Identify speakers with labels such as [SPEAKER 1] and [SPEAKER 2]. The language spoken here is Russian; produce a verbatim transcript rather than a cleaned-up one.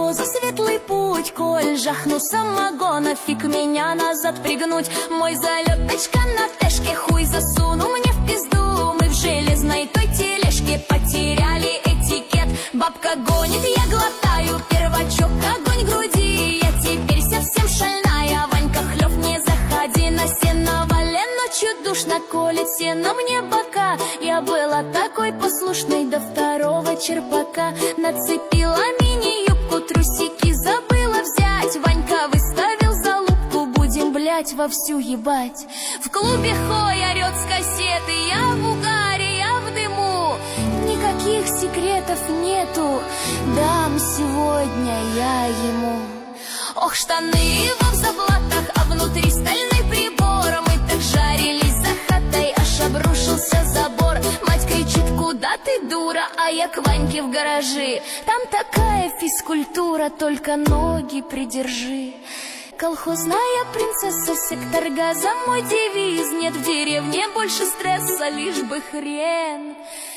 [SPEAKER 1] колхоза светлый путь. Коль жахну самогона, фиг меня назад пригнуть. Мой залеточка на тэшке, хуй засуну мне в пизду. Мы в железной той тележке потеряли этикет. Бабка гонит, я глотаю первачок, огонь груди. Я теперь совсем шальная, Ванька, хлёв, не заходи на сеновале. Ночью душно колет сено мне бока. Я была такой послушной до второго черпака. Нацепила мини-юбку, трусики забыла взять. Ванька выставил залупку, будем, блять, вовсю ебать. В клубе Хой орёт с кассеты, я в угаре, я в дыму. Никаких секретов нету, дам сегодня я ему. Ох, штаны его в заплатах, а внутри стальной прибор. Мы так жарились за хатой, аж обрушился забор. Мать кричит: куда ты, дура? А я к Ваньке в гаражи. Там такая физкультура, только ноги придержи. Колхозная принцесса, сектор газа, мой девиз. Нет в деревне больше стресса, лишь бы хрен